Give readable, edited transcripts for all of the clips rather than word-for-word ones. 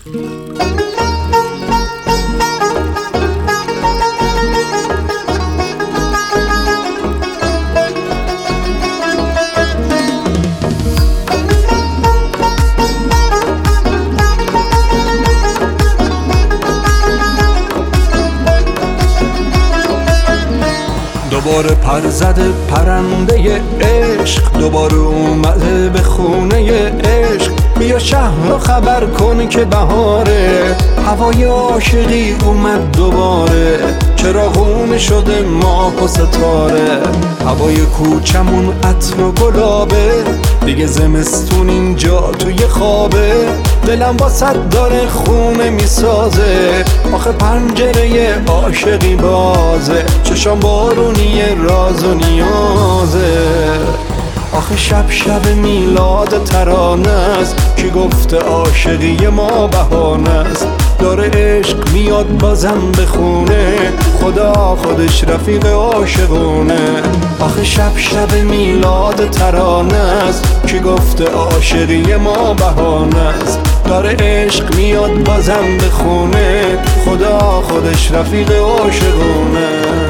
دوباره پر زده پرنده عشق، دوباره اومده به خونه عشق. بیا شهر رو خبر کن که بهاره، هوای عاشقی اومد دوباره. چراغون شده ماه و ستاره، هوای کوچمون عطر و گلابه. دیگه زمستون اینجا توی خوابه، دلم واسد داره خونه میسازه. آخه پنجره عاشقی بازه، چشام بارونی راز و نیازه. آخه شب میلاد ترانه است، کی گفته عاشقی ما بهانه است. داره عشق میاد بازم به خونه، خدا خودش رفیق عاشقونه. آخه شب میلاد ترانه است، کی گفته عاشقی ما بهانه است. داره عشق میاد بازم به خونه، خدا خودش رفیق عاشقونه.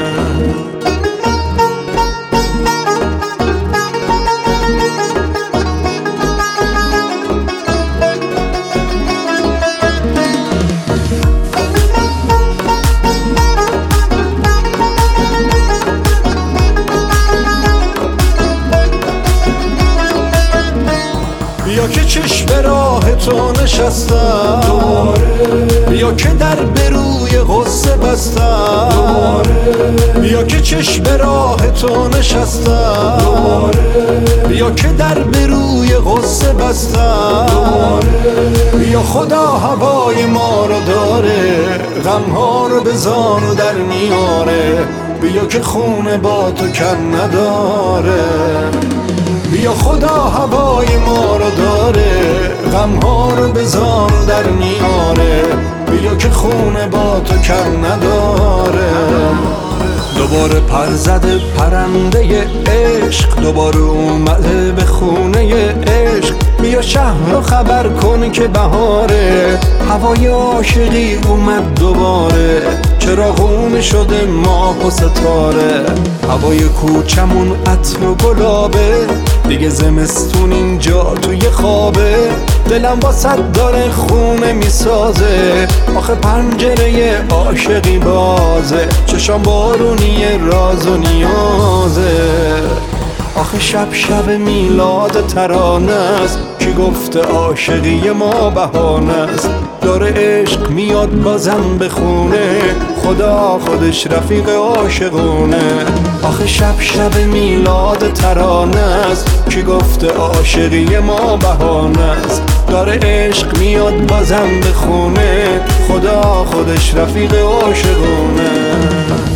بیا که چشم راه تو نشستم دوباره، بیا که در به روی غصه بستم دوباره. بیا که چشم راه تو نشستم دوباره، بیا که در به روی غصه بستم دوباره. بیا خدا هوای ما رو داره، غمها رو به زانو در میاره. بیا که خونه با تو کم نداره، بیا خدا هوای ما رو داره، غمها رو به زانو در میاره. بیا که خونه با تو کم نداره. دوباره پر زده پرنده عشق، دوباره اومده به خونه عشق. بیا شهر رو خبر کن که بهاره، هوای عاشقی اومد دوباره. چراغون شده ماه و ستاره، هوای کوچمون عطر و گلابه. دیگه زمستون اینجا توی خوابه، دلم واسد داره خونه میسازه. آخه پنجره عاشقی بازه، چشام بارونی راز و نیازه. آخه شب میلاد ترانه است، کی گفته عاشقی ما بهانه است. داره عشق میاد بازم به خونه، خدا خودش رفیق عاشقونه. آخه شب میلاد ترانه است، کی گفته عاشقی ما بهانه است. داره عشق میاد بازم به خونه، خدا خودش رفیق عاشقونه.